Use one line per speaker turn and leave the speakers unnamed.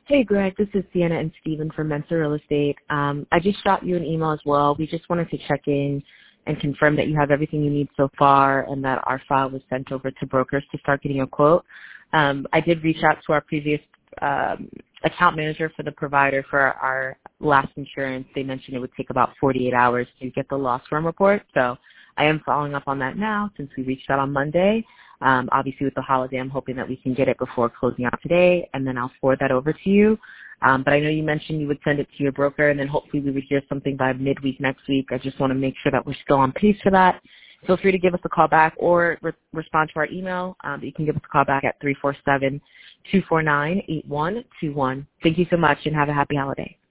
Hey, Greg. This is Sienna and Steven from Mensa Real Estate. I just shot you an email as well. We just wanted to check in and confirm that you have everything you need so far and that our file was sent over to brokers to start getting a quote. I did reach out to our previous account manager for the provider for our last insurance. They mentioned it would take about 48 hours to get the loss run report. So I am following up on that now since we reached out on Monday. Obviously, with the holiday, I'm hoping that we can get it before closing out today, and then I'll forward that over to you. But I know you mentioned you would send it to your broker, and then hopefully we would hear something by midweek next week. I just want to make sure that we're still on pace for that. Feel free to give us a call back or respond to our email. You can give us a call back at 347-249-8121. Thank you so much, and have a happy holiday.